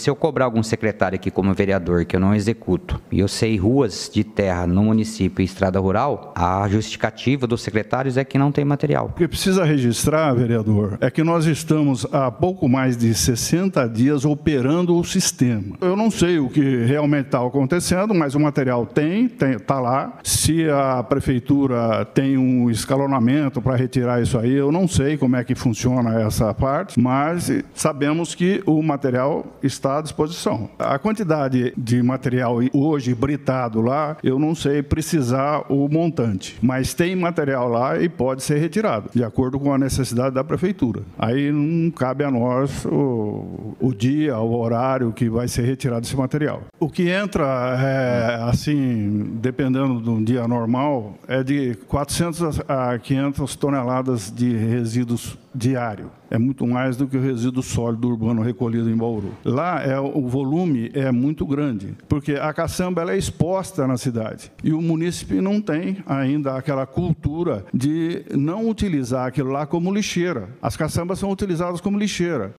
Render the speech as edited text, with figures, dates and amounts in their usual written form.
se eu cobrar algum secretário aqui como vereador que eu não executo, e eu sei ruas de terra no município e estrada rural, a justificativa dos secretários é que não tem material. O que precisa registrar, vereador, é que nós estamos há pouco mais de 60 dias operando o sistema. Eu não sei o que realmente está acontecendo, mas o material está lá. Se a prefeitura tem um escalonamento para retirar isso aí, eu não sei como é que funciona essa parte, mas sabemos que o material está à disposição. A quantidade de material hoje britado lá, eu não sei precisar o montante, mas tem material lá e pode ser retirado, de acordo com a necessidade da prefeitura. Aí não cabe a nós o dia, o horário que vai ser retirado esse material. O que entra, assim, dependendo de um dia normal, é de 400 a 500 toneladas de resíduos diário. É muito mais do que o resíduo sólido urbano recolhido em Bauru. Lá o volume é muito grande, porque a caçamba ela é exposta na cidade. E o munícipe não tem ainda aquela cultura de não utilizar aquilo lá como lixeira. As caçambas são utilizadas como lixeira.